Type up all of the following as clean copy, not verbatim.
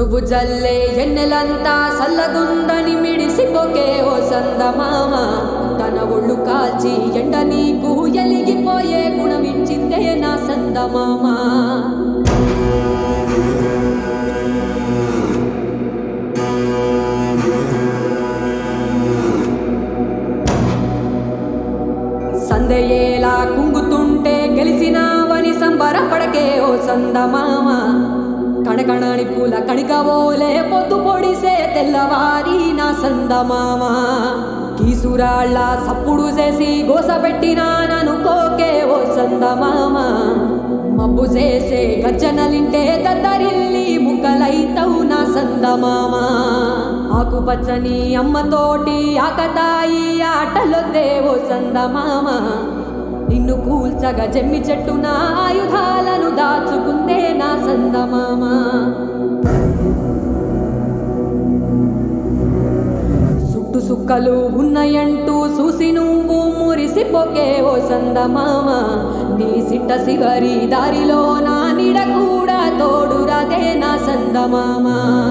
నువ్వు జల్లే ఎన్నెలంతా సల్లగుందని మిడిసిపోకే ఓ సందమామ తన ఒళ్ళు కాల్చి ఎండ నీకు ఎలిగిపోయే గుణమిచ్చిందే నా సందమామ సందయేలా కుంగుతుంటే గెలిసినావని సంబరపడకే ఓ సందమామ కణకణని పూల కణికవోలే పొద్దు పొడిసే తెల్లవారి నా సందమామ కీసురాళ్ళ సప్పుడు చేసి గోసపెట్టినా ననుకోకే ఓ సందమామ మబ్బు చేసే గజ్జనలింటే దద్దరిల్లి ముక్కలైతవు నా సందమామ ఆకుపచ్చని అమ్మతోటి ఆకతాయి ఆటలొద్దే ఓ సందమామ నిన్ను కూల్చగా జమ్మి చెట్టున ఆయుధాలను దాచుకుందే నా సందమామ సుట్టు సుక్కలు ఉన్నాయంటూ చూసి నువ్వు మురిసిపోకే ఓ సందమామ నీ సిట్ట సివరి దారిలో నా నీడ కూడా తోడురాదే నా సందమామ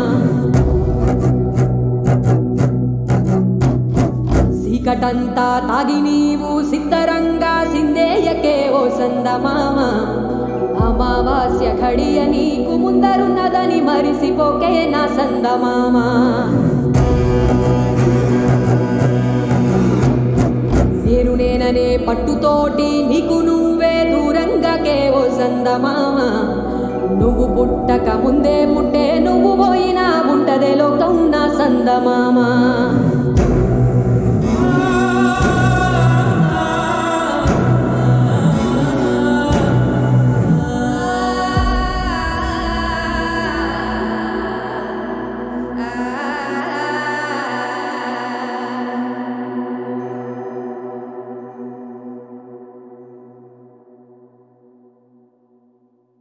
చీకటంతా తాగి నీవు సిద్ధరంగా సిందేయకే ఓ సందమామ అమావాస్య ఘడియ నీకు ముందరున్నదని మరిసిపోకే నా సందమామ నేననే పట్టుతోటి నీకు నువ్వే దూరంగాకే ఓ సందమామ నువ్వు పుట్టక ముందే పుట్టే నువ్వు పోయినా ఉంటదే